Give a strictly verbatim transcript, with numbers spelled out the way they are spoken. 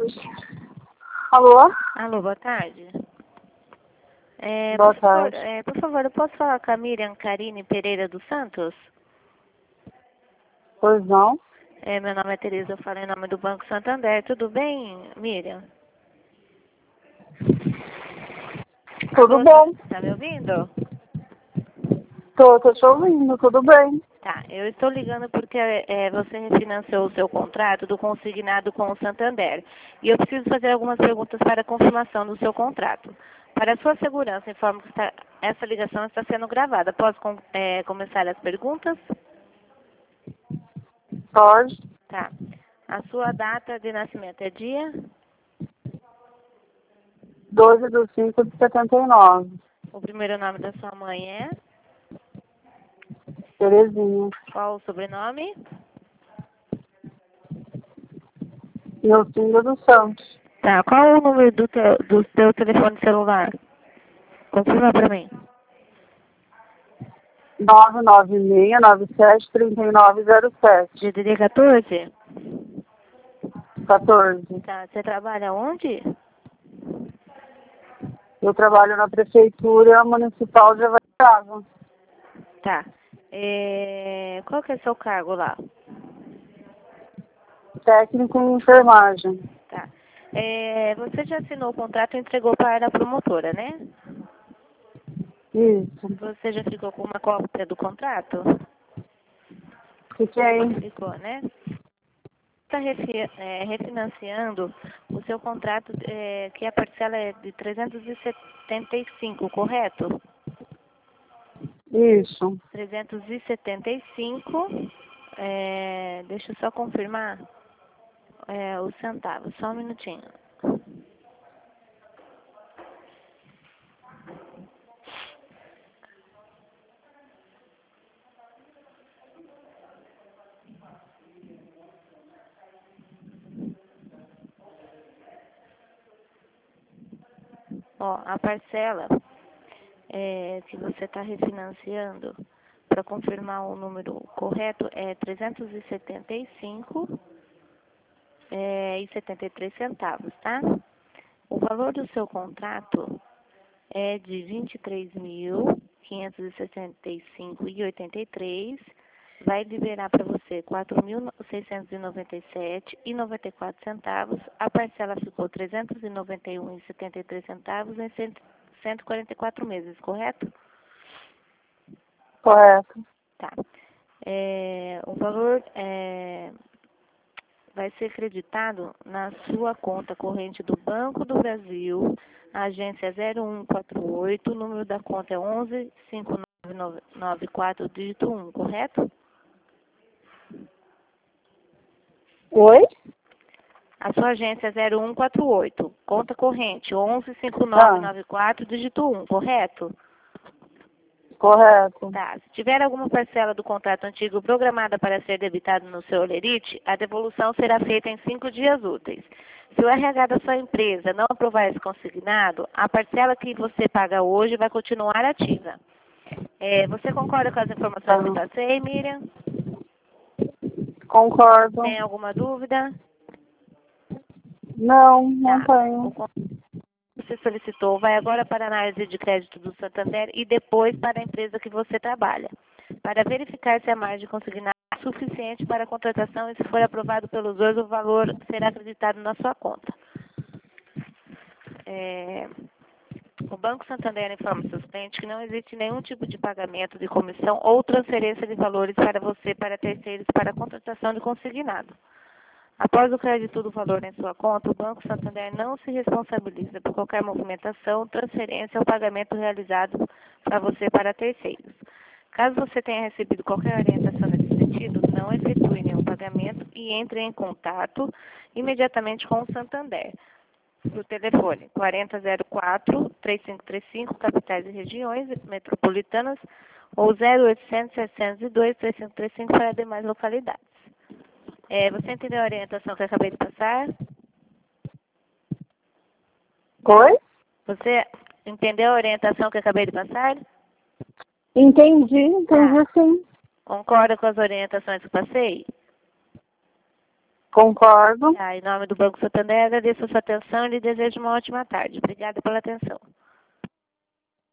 Alô? Alô, boa tarde. É, Boa por favor, tarde. é, por favor, eu posso falar com a Miriam Karine Pereira dos Santos? Pois não? É, meu nome é Tereza, eu falo em nome do Banco Santander. Tudo bem, Miriam? Tudo Alô, bom? tá me ouvindo? Tô, tô te ouvindo, tudo bem. Tá, eu estou ligando porque é, você refinanciou o seu contrato do consignado com o Santander. E eu preciso fazer algumas perguntas para a confirmação do seu contrato. Para a sua segurança, informo que está- essa ligação está sendo gravada. Posso com- é, começar as perguntas? Pode. Tá. A sua data de nascimento é dia? doze de cinco de setenta e nove. O primeiro nome da sua mãe é? Terezinha. Qual o sobrenome? Meu filho do Santos. Tá. Qual o número do teu, do teu telefone celular? Confirma para mim. nove nove seis nove sete três nove zero sete. D D D quatorze? quatorze. Tá. Você trabalha onde? Eu trabalho na Prefeitura Municipal de Avaiava. Tá. É, qual que é o seu cargo lá? Técnico em enfermagem. Tá. É, você já assinou o contrato e entregou para a promotora, né? Isso. Você já ficou com uma cópia do contrato? Fiquei. Ficou, né? Está refinanciando o seu contrato, é, que a parcela é de trezentos e setenta e cinco, correto? Isso. trezentos e setenta e cinco, é, deixa eu só confirmar é, os centavos, só um minutinho. Ó, a parcela é, que você está refinanciando, para confirmar o número correto, é trezentos e setenta e cinco é, e setenta e três centavos, tá? O valor do seu contrato é de vinte e três mil quinhentos e sessenta e cinco reais e oitenta e três centavos. Vai liberar para você quatro mil seiscentos e noventa e sete reais e noventa e quatro centavos. A parcela ficou trezentos e noventa e um reais e setenta e três centavos em cento e quarenta e quatro meses, correto? Correto. Tá. É, o valor é, vai ser creditado na sua conta corrente do Banco do Brasil, a agência zero um quatro oito, o número da conta é onze cinco nove nove quatro, dígito um, correto? Oi? A sua agência é zero um quatro oito, conta corrente onze cinco nove Ah, nove quatro, dígito um, correto? correto. Tá. Se tiver alguma parcela do contrato antigo programada para ser debitada no seu Olerite, a devolução será feita em cinco dias úteis. Se o R H da sua empresa não aprovar esse consignado, a parcela que você paga hoje vai continuar ativa. É, você concorda com as informações que Tá. passei, Miriam? Concordo. Tem alguma dúvida? Não, não Tá. tenho. O contrato que você solicitou vai agora para a análise de crédito do Santander e depois para a empresa que você trabalha, para verificar se a margem consignada é suficiente para a contratação e, se for aprovado pelos dois, o valor será acreditado na sua conta. É, o Banco Santander informa seus clientes que não existe nenhum tipo de pagamento de comissão ou transferência de valores para você, para terceiros, para a contratação de consignado. Após o crédito do valor em sua conta, o Banco Santander não se responsabiliza por qualquer movimentação, transferência ou pagamento realizado para você para terceiros. Caso você tenha recebido qualquer orientação nesse sentido, não efetue nenhum pagamento e entre em contato imediatamente com o Santander. No telefone quarenta zero quatro, três cinco três cinco, capitais e regiões metropolitanas, ou zero oitocentos, setecentos e dois, três cinco três cinco para demais localidades. É, você entendeu a orientação que eu acabei de passar? Oi? Você entendeu a orientação que eu acabei de passar? Entendi, entendi Tá. sim. Concorda com as orientações que eu passei? Concordo. Tá, em nome do Banco Santander, agradeço a sua atenção e lhe desejo uma ótima tarde. Obrigada pela atenção.